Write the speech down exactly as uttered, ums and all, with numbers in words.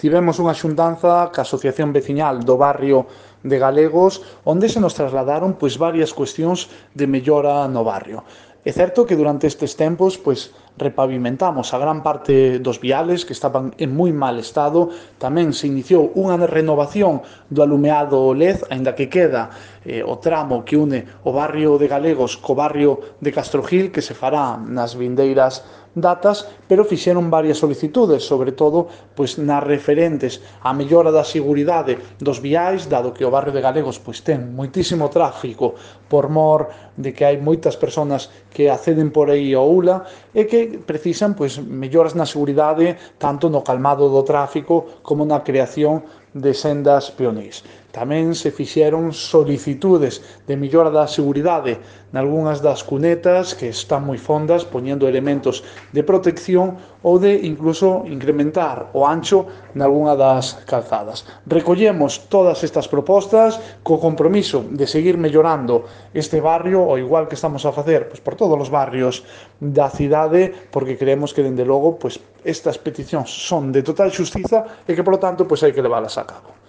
tivemos unha xuntanza ca Asociación Veciñal do barrio de Galegos, onde se nos trasladaron pois varias cuestións de mellora no barrio. É certo que durante estes tempos pois repavimentamos a gran parte dos viales que estaban en moi mal estado, tamén se iniciou unha renovación do alumeado L E D, aínda que queda eh, o tramo que une o barrio de Galegos co barrio de Castrojil, que se fará nas vindeiras datas, pero fixeron varias solicitudes, sobre todo pois nas referentes á mellora da seguridade dos viais, dado que o barrio de Galegos pois ten moitísimo tráfico por mor de que hai moitas persoas que acceden por aí ao U L A e que precisan pois melloras na seguridade tanto no calmado do tráfico como na creación de sendas peonís. Tamén se fixeron solicitudes de mellora da seguridade nalgúnas das cunetas que están moi fondas, poñendo elementos de protección ou de incluso incrementar o ancho nalgúna das calzadas. Recollemos todas estas propostas co compromiso de seguir mellorando este barrio, ao igual que estamos a facer pois, por todos os barrios da cidade, porque creemos que, dende logo, pois, estas peticións son de total xustiza e que, polo tanto, pois, hai que leválas a cabo.